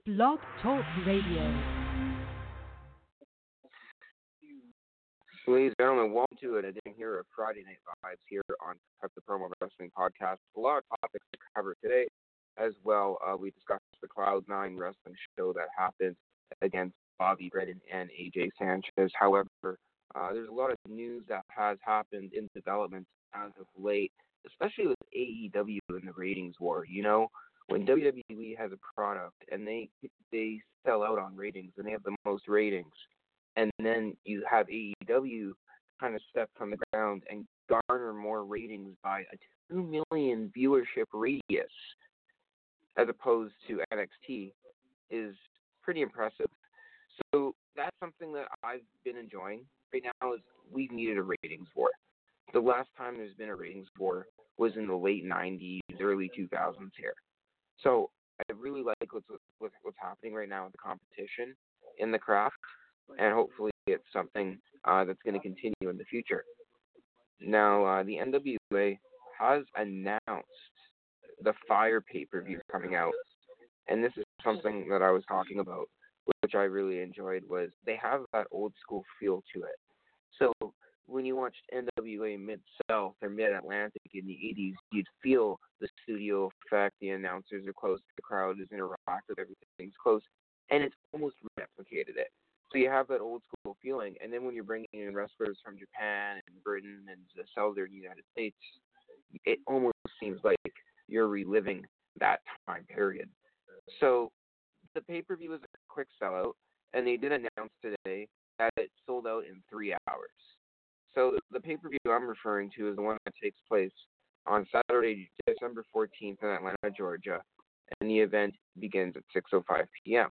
Blog Talk Radio. Ladies and gentlemen, welcome to it. I didn't hear a Friday Night Vibes here on Cut the Promo Wrestling Podcast. A lot of topics to cover today as well. We discussed the Cloud9 wrestling show that happened against Bobby Bredin and AJ Sanchez. However, there's a lot of news that has happened in development as of late, especially with AEW and the ratings war. You know, when WWE has a product and they sell out on ratings and they have the most ratings, and then you have AEW kind of step from the ground and garner more ratings by a 2 million viewership radius as opposed to NXT is pretty impressive. So that's something that I've been enjoying right now is we've needed a ratings war. The last time there's been a ratings war was in the late 90s, early 2000s here. So I really like what's happening right now with the competition in the craft. And hopefully it's something that's going to continue in the future. Now, the NWA has announced the Fire pay-per-view coming out. And this is something that I was talking about, which I really enjoyed, was they have that old school feel to it. So when you watched NWA Mid-South or Mid-Atlantic in the 80s, you'd feel the studio effect, the announcers are close, the crowd is interactive, everything's close, and it's almost replicated it. So you have that old school feeling, and then when you're bringing in wrestlers from Japan and Britain and the Southern United States, it almost seems like you're reliving that time period. So the pay-per-view was a quick sellout, and they did announce today that it sold out in 3 hours. So the pay-per-view I'm referring to is the one that takes place on Saturday, December 14th in Atlanta, Georgia, and the event begins at 6:05 p.m.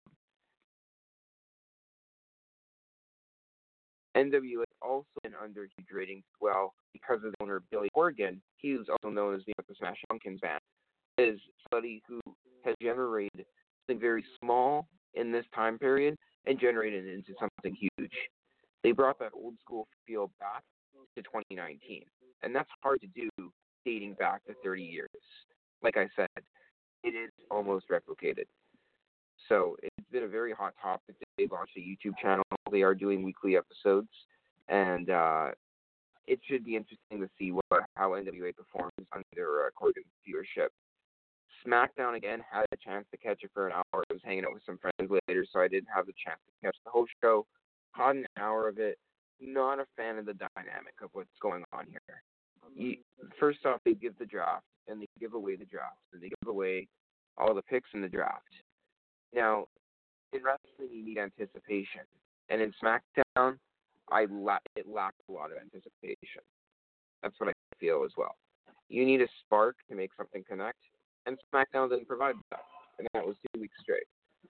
NWA has also been under huge ratings as well because of the owner Billy Corgan. He was also known as the Smash Pumpkins band. Is somebody who has generated something very small in this time period and generated it into something huge. They brought that old school feel back to 2019, and that's hard to do dating back to 30 years. Like I said, it is almost replicated. So it's been a very hot topic. They launched a YouTube channel. They are doing weekly episodes, and it should be interesting to see how NWA performs under Corgan's viewership. SmackDown, again, had a chance to catch it for an hour. I was hanging out with some friends later, so I didn't have the chance to catch the whole show. Caught an hour of it. Not a fan of the dynamic of what's going on here. First off, they give the draft, and they give away the draft, and they give away all the picks in the draft. Now, in wrestling, you need anticipation. And in SmackDown, it lacked a lot of anticipation. That's what I feel as well. You need a spark to make something connect, and SmackDown didn't provide that. And that was 2 weeks straight.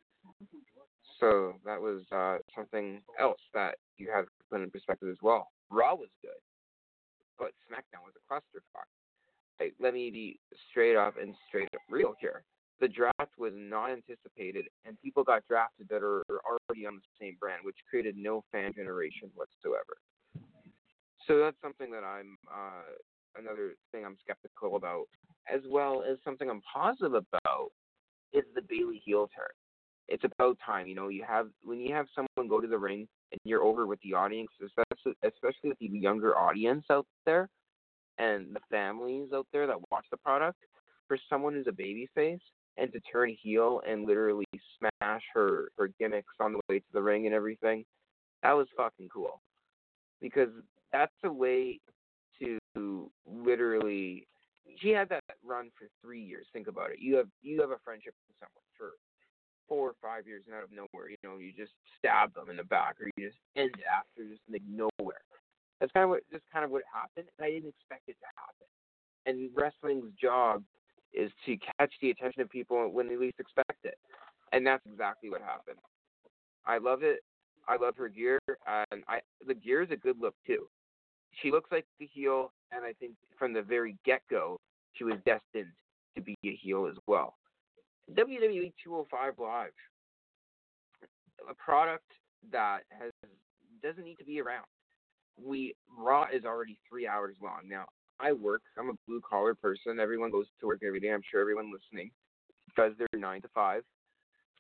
So that was something else that you have to put in perspective as well. Raw was good, but SmackDown was a clusterfuck. Let me be straight up and straight up real here. The draft was not anticipated, and people got drafted that are already on the same brand, which created no fan generation whatsoever. So that's something that another thing I'm skeptical about, as well as something I'm positive about, is the Bayley heel turn. It's about time, you know. When you have someone go to the ring and you're over with the audience, especially with the younger audience out there and the families out there that watch the product, for someone who's a babyface and to turn heel and literally smash her gimmicks on the way to the ring and everything, that was fucking cool. Because that's a way to literally, she had that run for 3 years. Think about it. You have a friendship with someone for 4 or 5 years, and out of nowhere, you just stab them in the back, or you just end it after just like nowhere. That's kind of what happened, and I didn't expect it to happen. And wrestling's job is to catch the attention of people when they least expect it, and that's exactly what happened. I love it. I love her gear, and the gear is a good look too. She looks like the heel, and I think from the very get-go, she was destined to be a heel as well. WWE 205 Live, a product that doesn't need to be around. Raw is already 3 hours long. Now, I work. I'm a blue-collar person. Everyone goes to work every day. I'm sure everyone listening does their 9 to 5.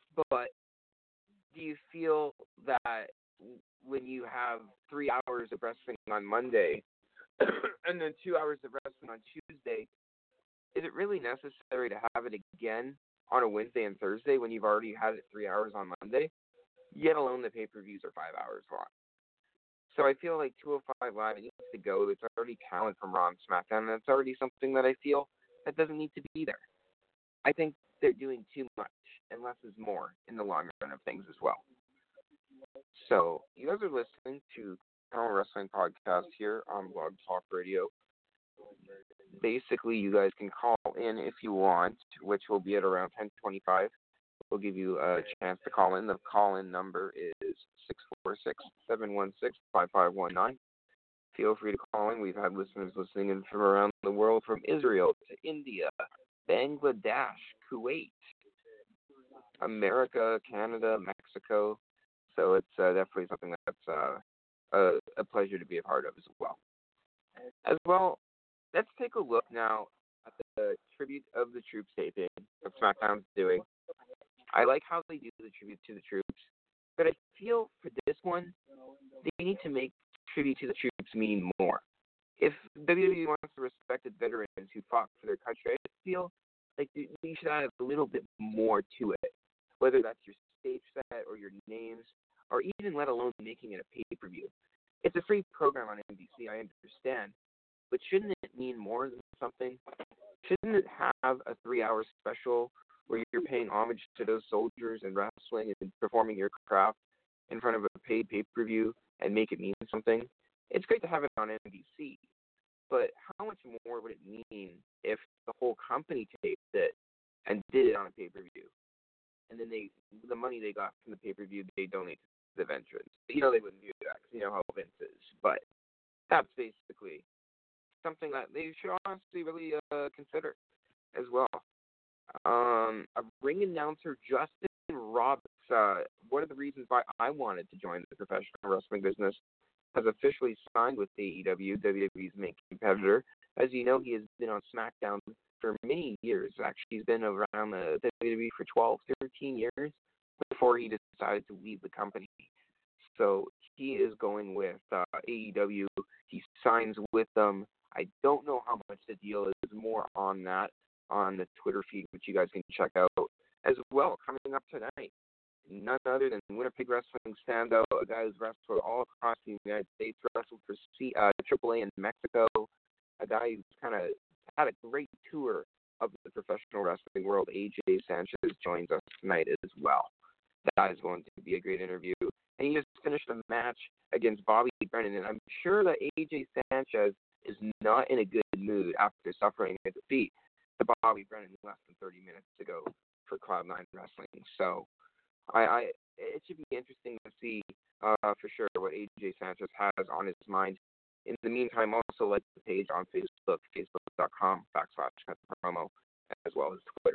But do you feel that when you have 3 hours of wrestling on Monday and then 2 hours of wrestling on Tuesday, is it really necessary to have it again on a Wednesday and Thursday when you've already had it 3 hours on Monday? Yet alone the pay-per-views are 5 hours long. So I feel like 205 Live needs to go. There's already talent from Raw and SmackDown, and that's already something that I feel that doesn't need to be there. I think they're doing too much, and less is more in the long run of things as well. So you guys are listening to Toronto Wrestling Podcast here on Blog Talk Radio. Basically, you guys can call in if you want, which will be at around 10:25. We'll give you a chance to call in. The call-in number is 646-716-5519. Feel free to call in. We've had listeners listening in from around the world, from Israel to India, Bangladesh, Kuwait, America, Canada, Mexico. So it's definitely something that's a pleasure to be a part of as well. Let's take a look now at the Tribute of the Troops taping that SmackDown's doing. I like how they do the Tribute to the Troops, but I feel for this one, they need to make Tribute to the Troops mean more. If WWE wants to respect the veterans who fought for their country, I feel like you should add a little bit more to it, whether that's your stage set or your names, or even let alone making it a pay-per-view. It's a free program on NBC, I understand, but shouldn't it mean more than something? Shouldn't it have a 3-hour special where you're paying homage to those soldiers and wrestling and performing your craft in front of a paid pay-per-view and make it mean something? It's great to have it on NBC, but how much more would it mean if the whole company taped it and did it on a pay-per-view? And then the money they got from the pay-per-view, they donate to the veterans. They wouldn't do that because you know how Vince is. But that's basically something that they should honestly really consider as well. A ring announcer, Justin Roberts, one of the reasons why I wanted to join the professional wrestling business, has officially signed with AEW, WWE's main competitor. As you know, he has been on SmackDown for many years. Actually, he's been around the WWE for 12, 13 years before he decided to leave the company. So he is going with AEW. He signs with them. I don't know how much the deal is. More on that on the Twitter feed, which you guys can check out as well. Coming up tonight, none other than Winnipeg Wrestling standout, a guy who's wrestled all across the United States, wrestled for AAA in Mexico, a guy who's kind of had a great tour of the professional wrestling world. AJ Sanchez joins us tonight as well. That is going to be a great interview. And he just finished a match against Bobby Brennan, and I'm sure that AJ Sanchez is not in a good mood after suffering a defeat to Bobby Brennan less than 30 minutes ago for Cloud9 Wrestling. So it should be interesting to see for sure what AJ Sanchez has on his mind. In the meantime, also like the page on Facebook, facebook.com/cutthepromo, as well as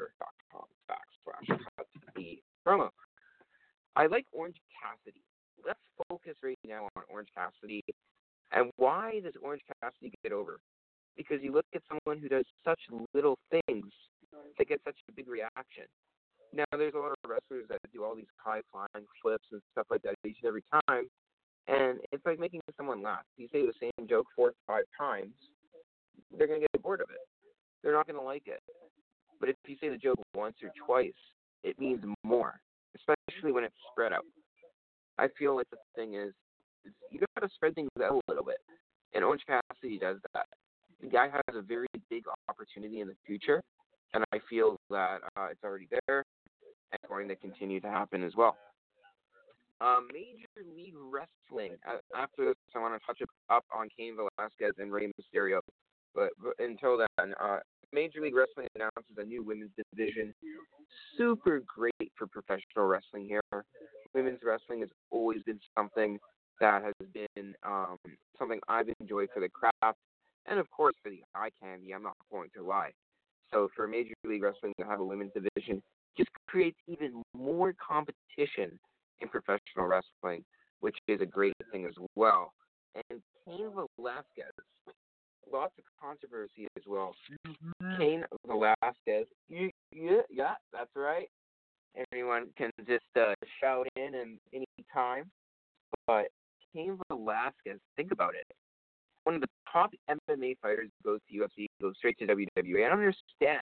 twitter.com/cutthepromo. I like Orange Cassidy. Let's focus right now on Orange Cassidy. And why does Orange Cassidy get over? Because you look at someone who does such little things that get such a big reaction. Now, there's a lot of wrestlers that do all these high-flying flips and stuff like that each and every time, and it's like making someone laugh. If you say the same joke 4 or 5 times, they're going to get bored of it. They're not going to like it. But if you say the joke once or twice, it means more, especially when it's spread out. I feel like the thing is you got to spread things out a little bit, and Orange Cassidy does that. The guy has a very big opportunity in the future, and I feel that it's already there and going to continue to happen as well. Major League Wrestling. After this, I want to touch up on Cain Velasquez and Rey Mysterio. But until then, Major League Wrestling announces a new women's division. Super great for professional wrestling here. Women's wrestling has always been something that has been something I've enjoyed for the craft and, of course, for the eye candy. I'm not going to lie. So for Major League Wrestling to have a women's division just creates even more competition in professional wrestling, which is a great thing as well. And Cain Velasquez, lots of controversy as well. Cain Velasquez, yeah, that's right. anyone can just shout in any time. But Cain Velasquez, think about it. One of the top MMA fighters goes to UFC, goes straight to WWE. I don't understand.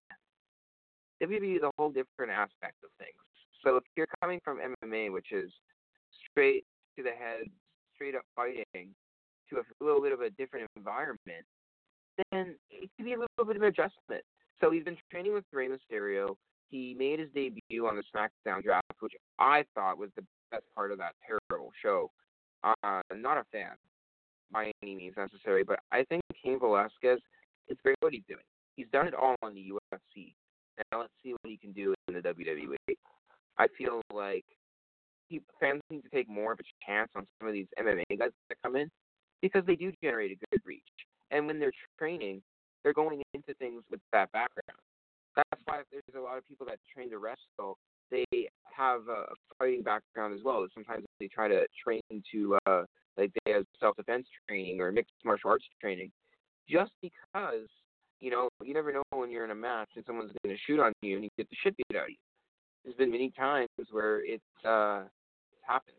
WWE is a whole different aspect of things. So if you're coming from MMA, which is straight to the head, straight up fighting, to a little bit of a different environment, then it could be a little bit of an adjustment. So he's been training with Rey Mysterio. He made his debut on the SmackDown draft, which I thought was the best part of that terrible show. Not a fan by any means necessary, but I think Cain Velasquez, it's great what he's doing. He's done it all in the UFC. Now let's see what he can do in the WWE. I feel like fans need to take more of a chance on some of these MMA guys that come in because they do generate a good reach. And when they're training, they're going into things with that background. That's why there's a lot of people that train to wrestle. They have a fighting background as well. Sometimes they try to train to, like they have self-defense training or mixed martial arts training, just because, you never know when you're in a match and someone's going to shoot on you and you get the shit beat out of you. There's been many times where it's happened.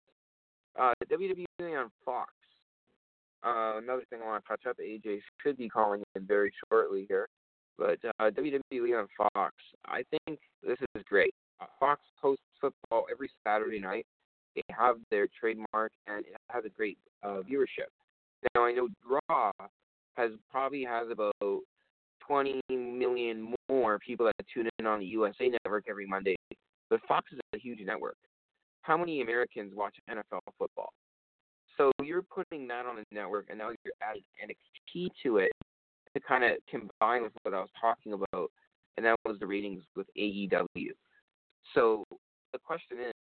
WWE on Fox. Another thing I want to touch up, AJ should be calling in very shortly here. But WWE on Fox, I think this is great. Fox hosts football every Saturday night. They have their trademark, and it has a great viewership. Now, I know Raw probably has about 20 million more people that tune in on the USA Network every Monday. But Fox is a huge network. How many Americans watch NFL football? So you're putting that on a network, and now you're adding NXT to it to kind of combine with what I was talking about, and that was the ratings with AEW. So the question is,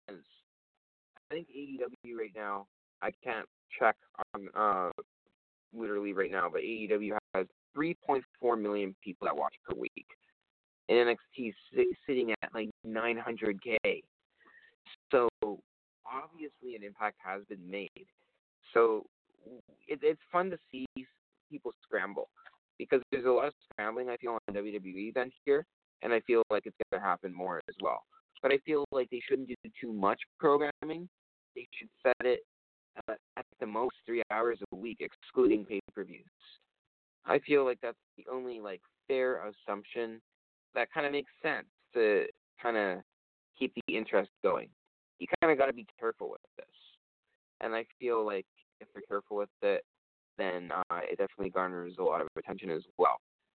I think AEW right now, I can't check on literally right now, but AEW has 3.4 million people that watch per week. And NXT is sitting at like 900K. So obviously an impact has been made. So it's fun to see people scramble because there's a lot of scrambling I feel on WWE than here, and I feel like it's going to happen more as well. But I feel like they shouldn't do too much programming. They should set it at the most 3 hours a week, excluding pay-per-views. I feel like that's the only fair assumption that kind of makes sense to kind of keep the interest going. You kind of got to be careful with this. And I feel like if they're careful with it, then it definitely garners a lot of attention as well.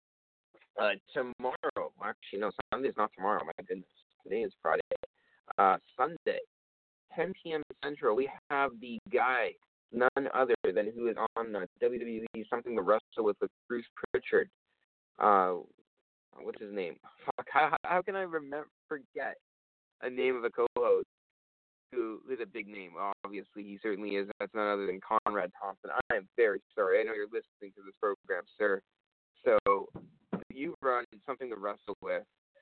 Tomorrow, actually, no, Sunday's not tomorrow, my goodness. Today is Friday. Sunday, 10 p.m. Central, we have the guy, none other than who is on WWE Something to Wrestle with Bruce Pritchard. What's his name? Fuck, how can I forget a name of a co-host who is a big name? Obviously, he certainly is. That's none other than Conrad Thompson. I am very sorry. I know you're listening to this program, sir. So you run Something to Wrestle with,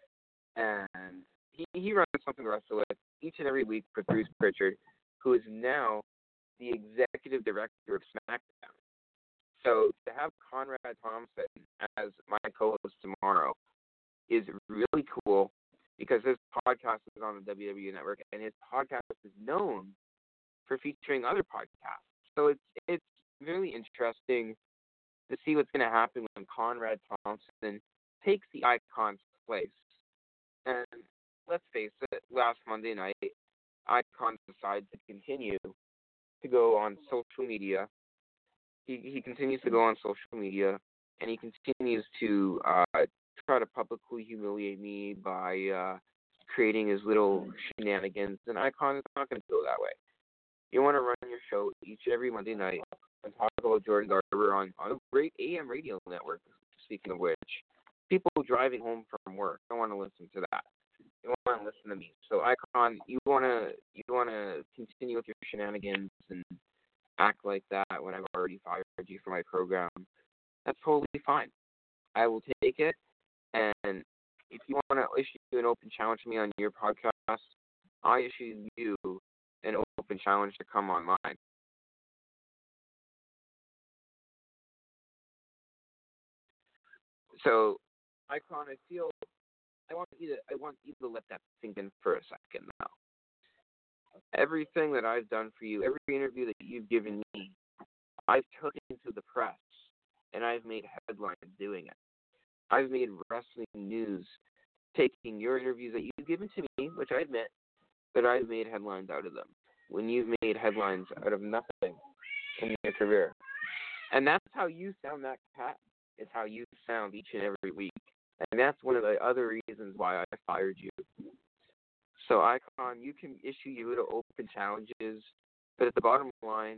and he runs Something to Wrestle with each and every week with Bruce Pritchard, who is now the executive director of SmackDown. So to have Conrad Thompson as my co-host tomorrow is really cool because his podcast is on the WWE Network, and his podcast is known for featuring other podcasts. So it's really interesting to see what's going to happen when Conrad Thompson takes the Icon's place. And let's face it, last Monday night, Icon decided to continue to go on social media. He continues to go on social media, and he continues to try to publicly humiliate me by creating his little shenanigans. And Icon is not going to go that way. You want to run your show each and every Monday night and talk about Jordan Garber on a great AM radio network, speaking of which. People driving home from work don't want to listen to that. They want to listen to me. So Icon, you wanna continue with your shenanigans and act like that when I've already fired you for my program. That's totally fine. I will take it, and if you want to issue an open challenge to me on your podcast, I issue you an open challenge to come on mine. So, Icon, I want you to let that sink in for a second now. everything that I've done for you, every interview that you've given me, I've taken to the press, and I've made headlines doing it. I've made wrestling news taking your interviews that you've given to me, which I admit that I've made headlines out of them, when you've made headlines out of nothing in your career. And that's how you sound, that cat. It's how you sound each and every week. And that's one of the other reasons why I fired you. So, Icon, you can issue you to open challenges, but at the bottom line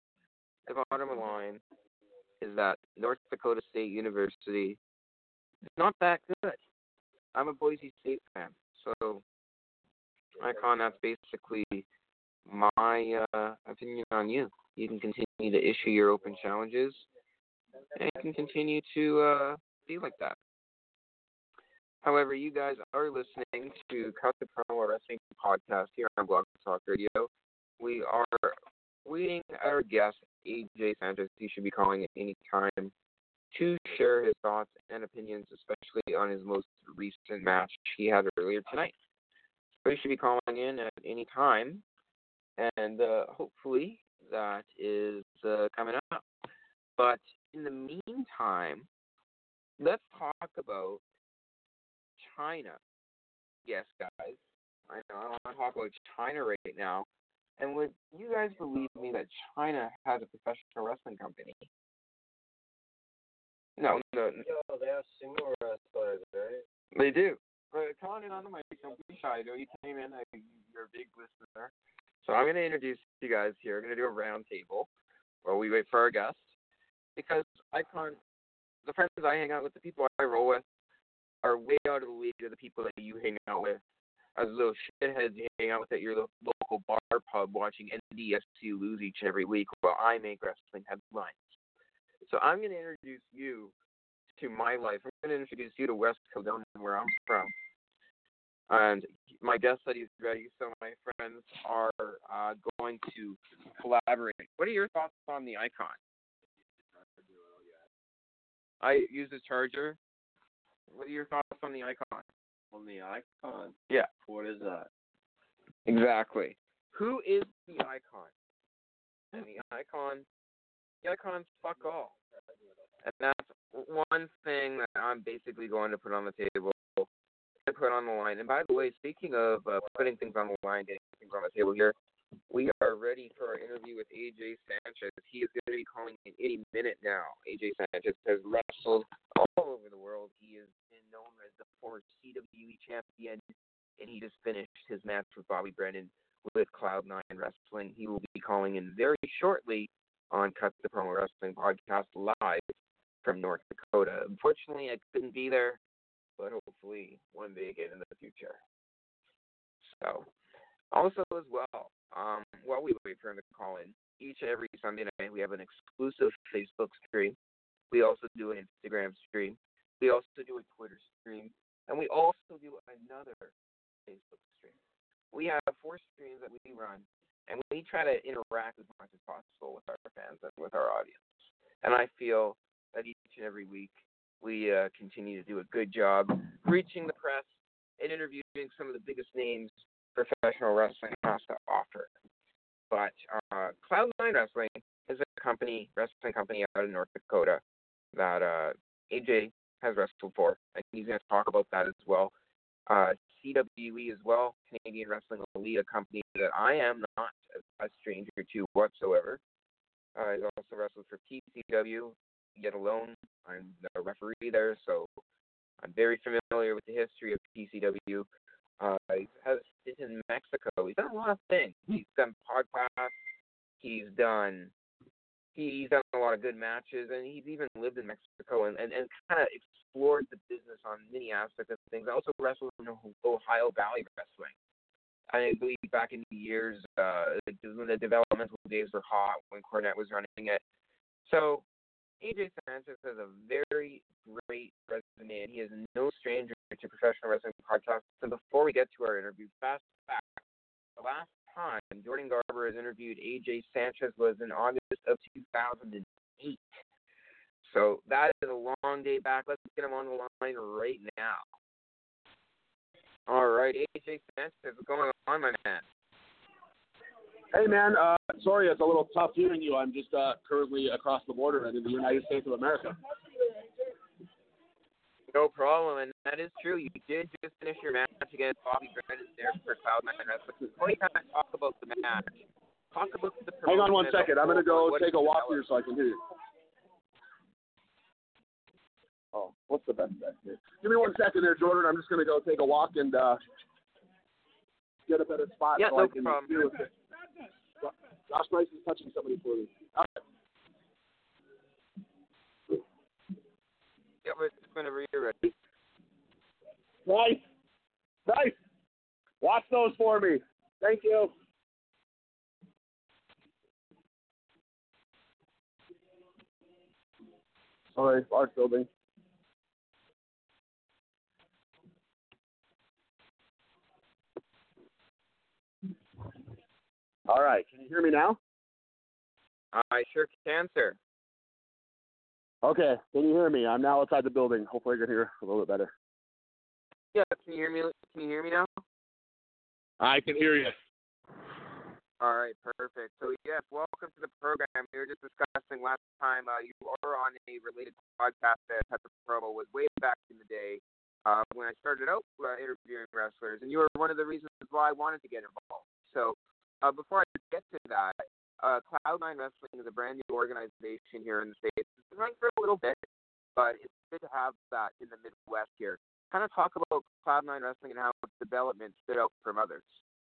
is that North Dakota State University is not that good. I'm a Boise State fan, so Icon, that's basically my opinion on you. You can continue to issue your open challenges, and you can continue to be like that. However, you guys are listening to Cut the Promo Wrestling Podcast here on Blog Talk Radio. We are waiting our guest, AJ Sanchez. He should be calling at any time to share his thoughts and opinions, especially on his most recent match he had earlier tonight. So he should be calling in at any time, and hopefully that is coming up. But in the meantime, let's talk about China. Yes, guys. I know I want to talk about China right now. And would you guys believe me that China has a professional wrestling company? No. Yo, they have single wrestlers, right? They do. But come on in on the mic. Don't be shy. I know you came in. You're a big listener. So I'm going to introduce you guys here. I'm going to do a round table while we wait for our guest. Because the friends I hang out with, the people I roll with, are way out of the league of the people that you hang out with. As little shitheads you hang out with at your local bar pub watching NDSU lose each and every week while I make wrestling headlines. So I'm going to introduce you to my life. I'm going to introduce you to West Kelowna, where I'm from. And my guest said he's ready, so my friends are going to collaborate. What are your thoughts on the Icon? I use the charger. What are your thoughts on the Icon? On the Icon? Yeah. What is that? Exactly. Who is the Icon? And the Icon's fuck all. And that's one thing that I'm basically going to put on the table, to put on the line. And by the way, speaking of putting things on the line, getting things on the table here, we are ready for our interview with AJ Sanchez. He is going to be calling in any minute now. AJ Sanchez has wrestled all over the world. He has been known as the former CWE champion, and he just finished his match with Bobby Brennan with Cloud9 Wrestling. He will be calling in very shortly on Cut the Promo Wrestling Podcast live from North Dakota. Unfortunately, I couldn't be there, but hopefully one day again in the future. So, also as well, while we wait for him to call in, each and every Sunday night we have an exclusive Facebook stream. We also do an Instagram stream. We also do a Twitter stream. And we also do another Facebook stream. We have 4 streams that we run, and we try to interact as much as possible with our fans and with our audience. And I feel that each and every week we continue to do a good job reaching the press and interviewing some of the biggest names professional wrestling has to offer. But Cloud9 Wrestling is a wrestling company out of North Dakota that AJ has wrestled for, and he's going to talk about that as well. CWE as well, Canadian Wrestling Elite, a company that I am not a stranger to whatsoever. He's also wrestled for PCW, yet alone. I'm a referee there, so I'm very familiar with the history of PCW. He has stint in Mexico. He's done a lot of things. He's done podcasts. He's done a lot of good matches, and he's even lived in Mexico and kind of explored the business on many aspects of things. I also wrestled in Ohio Valley Wrestling. I believe back in the years, the developmental days were hot when Cornette was running it. So AJ Sanchez has a very great resume, and he is no stranger to professional wrestling podcasts. And before we get to our interview, fast fact, the last time Jordan Garber has interviewed AJ Sanchez was in August of 2008. So that is a long day back. Let's get him on the line right now. All right, AJ Sanchez, what's going on, my man? Hey, man, sorry it's a little tough hearing you. I'm just currently across the border and in the United States of America. No problem, and that is true. You did just finish your match against Bobby Brennan there for Cloud9 Wrestling. Before you kind of talk about the match, talk about the promotion. Hang on one second. I'm going to go take a walk here so I can hear you. Oh, what's the best bet here? Give me 1 second there, Jordan. I'm just going to go take a walk and get a better spot so I can hear it. Josh Price is touching somebody for me. All right. Yeah, but whenever you're ready. Nice. Watch those for me. Thank you. Sorry, art building. All right. Can you hear me now? I sure can, sir. Okay. Can you hear me? I'm now outside the building. Hopefully I can hear a little bit better. Yeah, can you hear me? Can you hear me now? I can hear you. All right, perfect. So, yes, welcome to the program. We were just discussing last time you were on a related podcast that Petra Promo was way back in the day when I started out interviewing wrestlers, and you were one of the reasons why I wanted to get involved. So, before I get to that, Cloud9 Wrestling is a brand new organization here in the States. It's been running for a little bit, but it's good to have that in the Midwest here. Kind of talk about Cloud9 Wrestling and how its development stood out from others.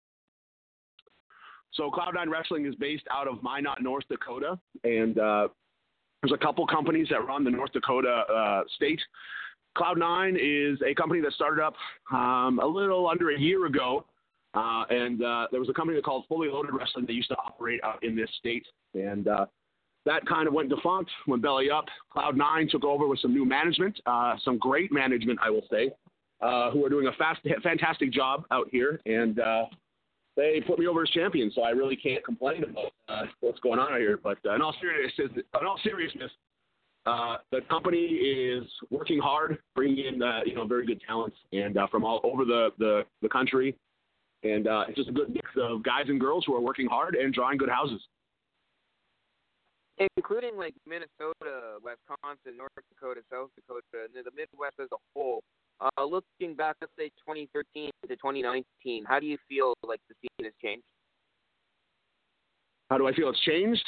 So Cloud9 Wrestling is based out of Minot, North Dakota, and there's a couple companies that run the North Dakota state. Cloud9 is a company that started up a little under a year ago, and there was a company called Fully Loaded Wrestling that used to operate out in this state, and that kind of went defunct, went belly up. Cloud9 took over with some new management, some great management, I will say, who are doing a fantastic job out here, and they put me over as champion, so I really can't complain about what's going on out here. But in all seriousness, the company is working hard, bringing in very good talents and from all over the country, and it's just a good mix of guys and girls who are working hard and drawing good houses. Including like Minnesota, Wisconsin, North Dakota, South Dakota, and the Midwest as a whole. Looking back, let's say 2013 to 2019, how do you feel like the scene has changed? How do I feel it's changed?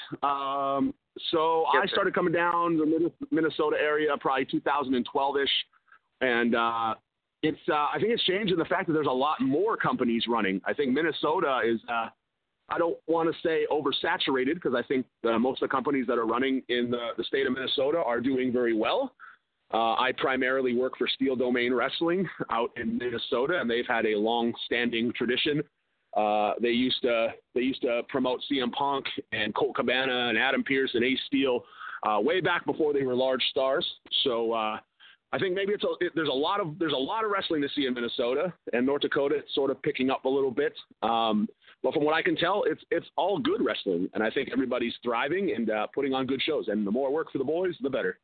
I started coming down the Minnesota area probably 2012-ish, and I think it's changed in the fact that there's a lot more companies running. I think Minnesota is, I don't want to say oversaturated because I think most of the companies that are running in the state of Minnesota are doing very well. I primarily work for Steel Domain Wrestling out in Minnesota, and they've had a long-standing tradition. They used to promote CM Punk and Colt Cabana and Adam Pearce and Ace Steel way back before they were large stars. So I think maybe there's a lot of wrestling to see in Minnesota, and North Dakota it's sort of picking up a little bit. But from what I can tell, it's all good wrestling, and I think everybody's thriving and putting on good shows. And the more work for the boys, the better.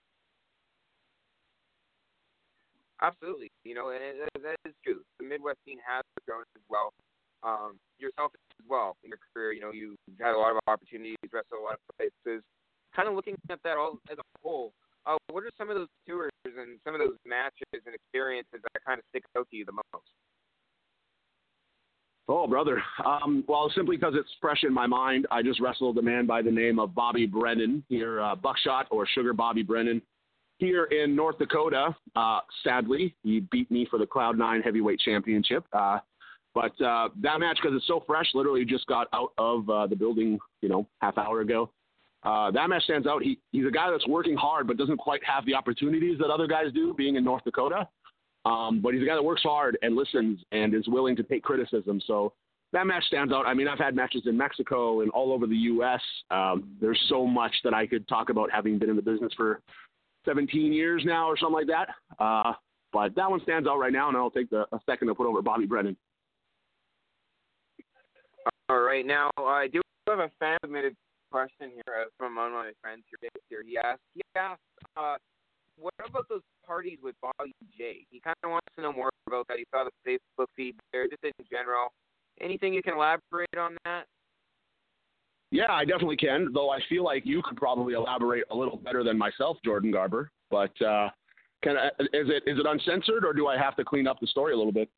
Absolutely. And that is true. The Midwest scene has grown as well. Yourself as well in your career, you've had a lot of opportunities, wrestled a lot of places. Kind of looking at that all as a whole, what are some of those tours and some of those matches and experiences that kind of stick out to you the most? Oh, brother. Well, simply because it's fresh in my mind, I just wrestled a man by the name of Bobby Brennan here, Buckshot or Sugar Bobby Brennan. Here in North Dakota, sadly, he beat me for the Cloud9 Heavyweight Championship. But that match, because it's so fresh, literally just got out of the building, half hour ago. That match stands out. He's a guy that's working hard, but doesn't quite have the opportunities that other guys do, being in North Dakota. But he's a guy that works hard and listens and is willing to take criticism. So that match stands out. I mean, I've had matches in Mexico and all over the U.S. There's so much that I could talk about, having been in the business for 17 years now or something like that. But that one stands out right now, and I'll take a second to put over Bobby Brennan. All right. Now, I do have a fan-submitted question here from one of my friends here. He asked, what about those parties with Bobby J? He kind of wants to know more about that. He saw the Facebook feed there, just in general. Anything you can elaborate on that? Yeah, I definitely can, though I feel like you could probably elaborate a little better than myself, Jordan Garber. But is it uncensored, or do I have to clean up the story a little bit?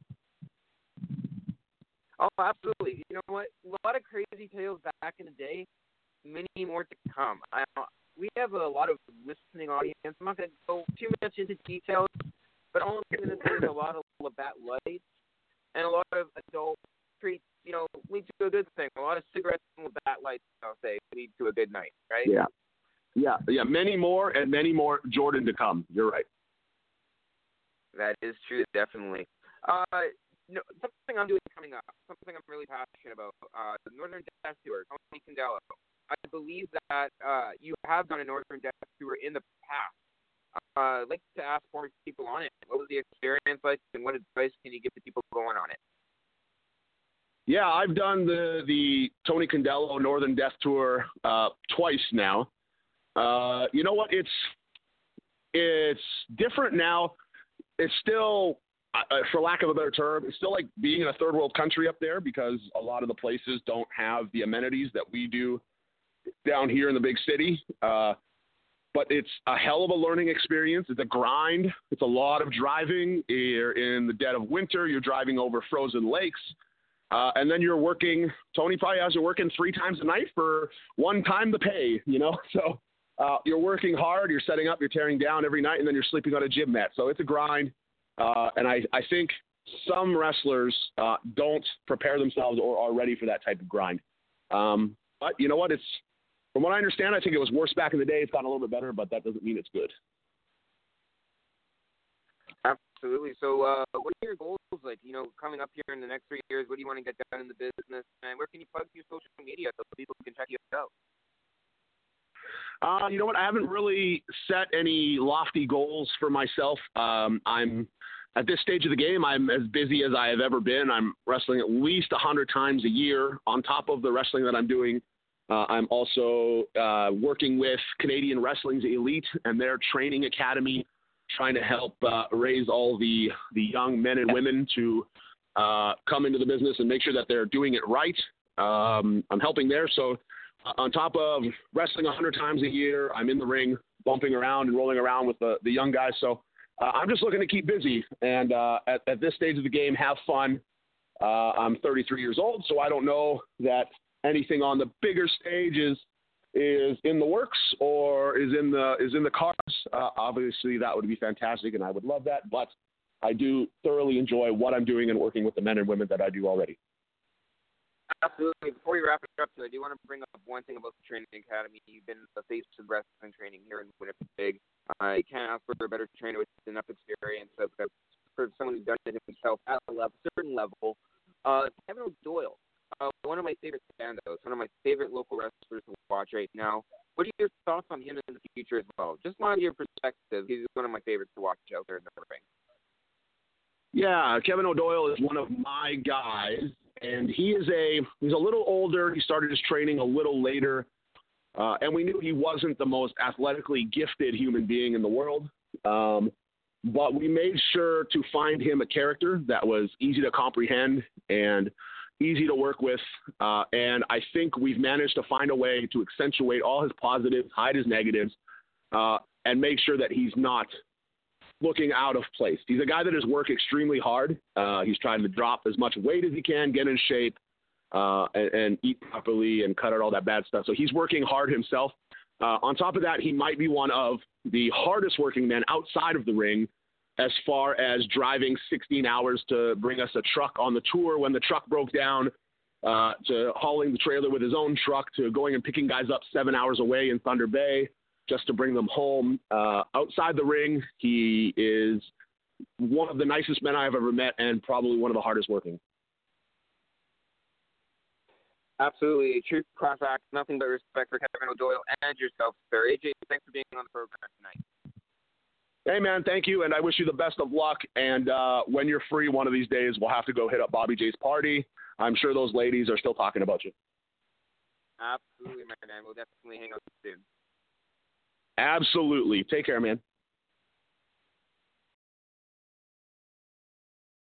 Oh, absolutely. You know what? A lot of crazy tales back in the day, many more to come. We have a lot of listening audience. I'm not going to go too much into details, but all I'm going to say is a lot of Labatt Lights and a lot of adult treats, lead to a good thing. A lot of cigarettes and Labatt Lights, I'll say, lead to a good night, right? Yeah. Many more and many more Jordan to come. You're right. That is true, definitely. Something I'm doing coming up, something I'm really passionate about, the Northern Death Tour, Tony Condello. I believe that you have done a Northern Death Tour in the past. I'd like to ask more people on it. What was the experience like, and what advice can you give to people going on it? Yeah, I've done the Tony Condello Northern Death Tour twice now. You know what? It's different now. It's still, for lack of a better term, it's still like being in a third world country up there, because a lot of the places don't have the amenities that we do down here in the big city. But it's a hell of a learning experience. It's a grind. It's a lot of driving. You're in the dead of winter. You're driving over frozen lakes. And then you're working, Tony probably has you working 3 times a night for 1 time the pay, So you're working hard, you're setting up, you're tearing down every night, and then you're sleeping on a gym mat. So it's a grind. And I think some wrestlers don't prepare themselves or are ready for that type of grind. But you know what? From what I understand, I think it was worse back in the day. It's gotten a little bit better, but that doesn't mean it's good. Absolutely. So what are your goals, coming up here in the next 3 years? What do you want to get done in the business? And where can you plug your social media so people can check you out? You know what? I haven't really set any lofty goals for myself. I'm at this stage of the game, I'm as busy as I have ever been. I'm wrestling at least 100 times a year. On top of the wrestling that I'm doing, I'm also working with Canadian Wrestling's Elite and their training academy, trying to help raise all the young men and women to come into the business and make sure that they're doing it right. I'm helping there. So on top of wrestling 100 times a year, I'm in the ring, bumping around and rolling around with the young guys. So I'm just looking to keep busy and at this stage of the game, have fun. I'm 33 years old, so I don't know that anything on the bigger stage is in the works or is in the cards. Obviously, that would be fantastic, and I would love that. But I do thoroughly enjoy what I'm doing and working with the men and women that I do already. Absolutely. Before we wrap it up, I do want to bring up one thing about the training academy. You've been the face of wrestling training here in Winnipeg. I can't ask for a better trainer with enough experience for someone who's done it himself at a certain level. Kevin O'Doyle. One of my favorite standouts, one of my favorite local wrestlers to watch right now. What are your thoughts on him in the future as well? Just one of your perspectives. He's one of my favorites to watch out there in the ring. Yeah, Kevin O'Doyle is one of my guys, and he's a little older. He started his training a little later, and we knew he wasn't the most athletically gifted human being in the world. But we made sure to find him a character that was easy to comprehend and easy to work with, and I think we've managed to find a way to accentuate all his positives, hide his negatives, and make sure that he's not looking out of place. He's a guy that has worked extremely hard. He's trying to drop as much weight as he can, get in shape, and eat properly and cut out all that bad stuff. So he's working hard himself. On top of that, he might be one of the hardest working men outside of the ring, as far as driving 16 hours to bring us a truck on the tour when the truck broke down, to hauling the trailer with his own truck, to going and picking guys up 7 hours away in Thunder Bay just to bring them home. Outside the ring, he is one of the nicest men I've ever met and probably one of the hardest working. Absolutely. True class act. Nothing but respect for Kevin O'Doyle and yourself, sir. AJ, thanks for being on the program tonight. Hey, man, thank you, and I wish you the best of luck. And when you're free one of these days, we'll have to go hit up Bobby J's party. I'm sure those ladies are still talking about you. Absolutely, man. We'll definitely hang out soon. Absolutely. Take care, man.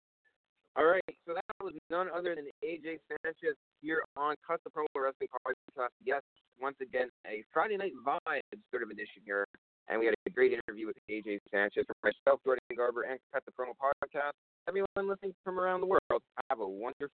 All right, so that was none other than AJ Sanchez here on Cut the Promo Wrestling Podcast. fantastic guests. Once again, a Friday Night Vibes sort of edition here. And we had a great interview with AJ Sanchez from myself, Jordan Garber, and Pet the Promo Podcast. Everyone listening from around the world, have a wonderful